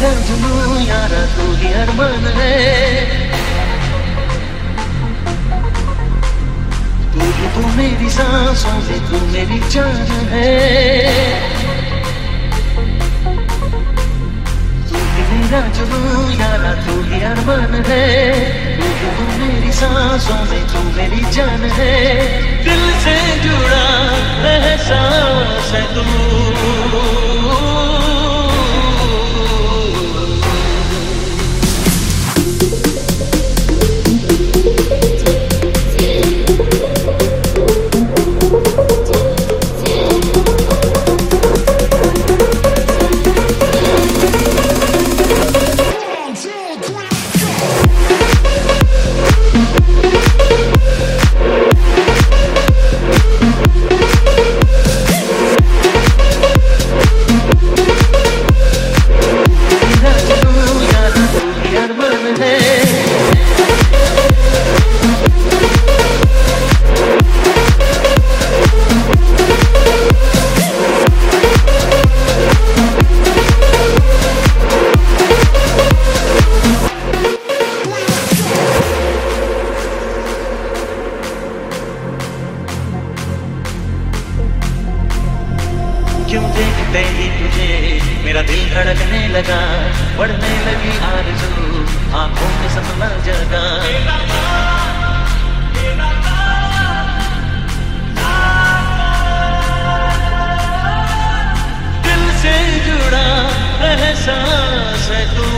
मेरा जुनून यारा तू ही अरमान है, तू मेरी सांसों में तू मेरी जान है, तू ही मेरा जुनून यारा तू ही अरमान है, तू मेरी सांसों में तू मेरी जान है, दिल से जुड़ा एहसास है तू। क्यों देखते ही तुझे मेरा दिल धड़कने लगा, बढ़ने लगी आरज़ू आंखों में सपना जगा। दिल से जुड़ा एहसास है तू।